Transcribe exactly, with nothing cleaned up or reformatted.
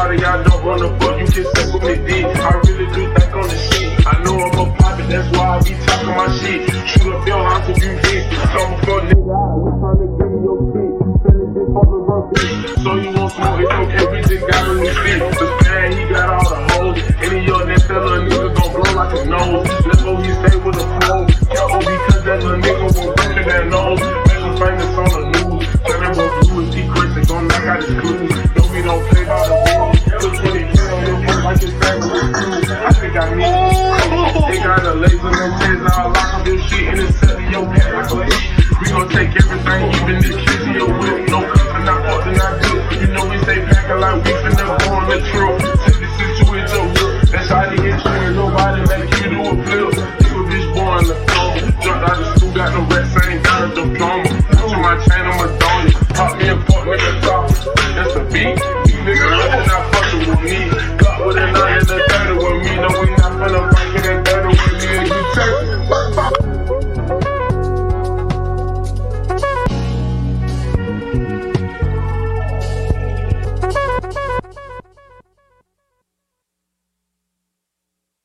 lot of y'all don't wanna fuck, you can suck with me D. I really do think on the shit. I know I'm a poppin', that's why I be talking my shit. Shoot up your house if you hit. Some fuck nigga out, we tryna give you your shit. Fellin' this for the rugby. So you won't smoke, it's okay, we just got a new shit. The man, he got all the hoes. Any of y'all that tell a nigga gon' blow like a nose. Let's go, he stay with a pro. Careful because that little nigga won't break in that nose. Make him famous on the news. Tell him what Louis D. Chris and gon' knock out his clues. No, we don't play by the rules. Put twenty K on your book like his family was cool. I think I need it. They got a laser and says I'll lock up your shit and it's set in your head like a hit. We gon' take everything, even this shit to your whip. No cuffin', not fuckin', not good. You know we stay packin' like we finna go on the trip. Take the situation real. That's how they get triggered. Nobody make you do a flip. You a bitch born in the floor. Jumped out of school, got no rest, I ain't got a diploma. Put you my chain, I'm a donor. Pop me a fuck, nigga, talk. That's a beat.